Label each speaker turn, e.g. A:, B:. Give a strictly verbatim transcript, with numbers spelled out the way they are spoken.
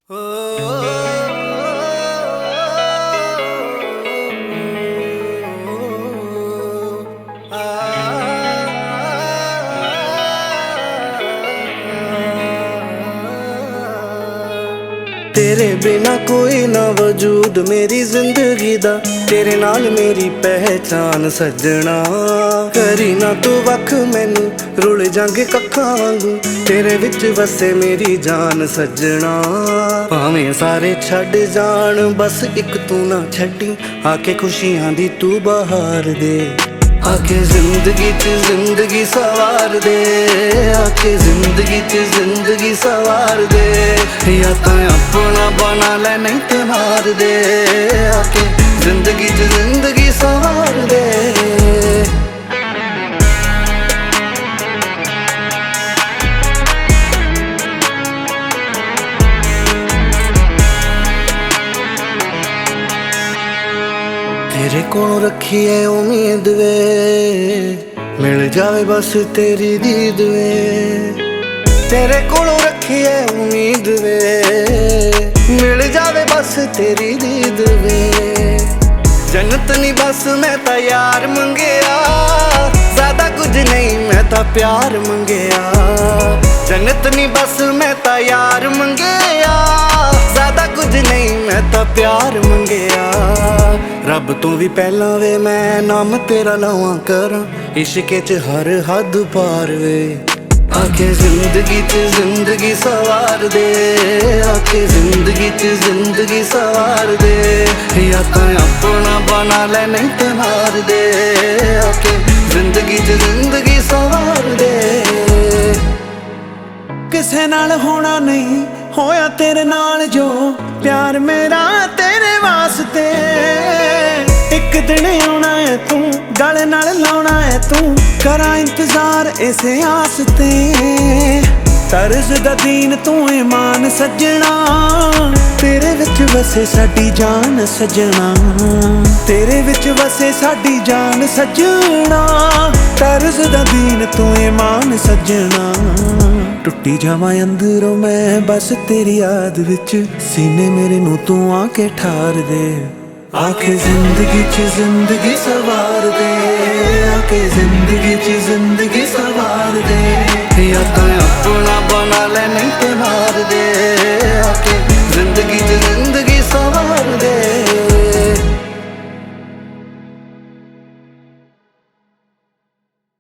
A: तेरे बिना कोई ना वजूद मेरी जिंदगी दा, तेरे नाल मेरी पहचान सजना। करी ना तू वख मैनू रुल जांगे कक्खां वांगू, तेरे विच वसे मेरी जान सजना। भावें सारे छड्ड जान बस इक तू ना छड्डी, आके खुशियां दी तू बहार दे। आके जिंदगी च जिंदगी सवार दे, आके जिंदगी च जिंदगी सवार दे। या तो अपना बना ले नहीं ते मार दे, आके जिंदगी च जिंदगी सवार दे। तेरे कोलों रखी है उम्मीद वे, मिल जावे बस तेरी दीद वे। तेरे कोलों रखी है उम्मीद वे, मिल जावे बस तेरी दीद वे। जन्नत नहीं बस मैं ता यार मंगेया, ज्यादा कुछ नहीं मैं ता प्यार मंगेया। जन्नत नहीं बस मैं ता यार मंगेया, ज्यादा कुछ नहीं मैं ता प्यार मंगेया। रब तो भी पहला वे मैं नाम तेरा लवां करा, इश्के च हर हद पार वे। आके जिंदगी च जिंदगी सवार दे, आके जिंदगी च जिंदगी सवार दे। या तो अपना बना ले नहीं ते मार दे, आके जिंदगी च जिंदगी सवार दे।
B: किसे नाल होना नहीं होया तेरे नाल जो प्यार मेरा तेरे वास्ते। एक दिन आना है तू गल नाल लाना है तू, करा इंतजार इसे आस ते। तरज दा दीन तू ईमान सजना, तेरे विच वसे साडी जान सजना। तेरे विच वसे साडी जान सजना, तरज दा दीन तू ईमान सजना। टुटी जावां अंदरों मैं बस तेरी याद विच, सीने मेरे नू तू आके ठार दे। आके जिंदगी च जिंदगी सवार दे, आके जिंदगी च जिंदगी सवार दे।
A: या तो अपना बना ले नहीं ते मार दे,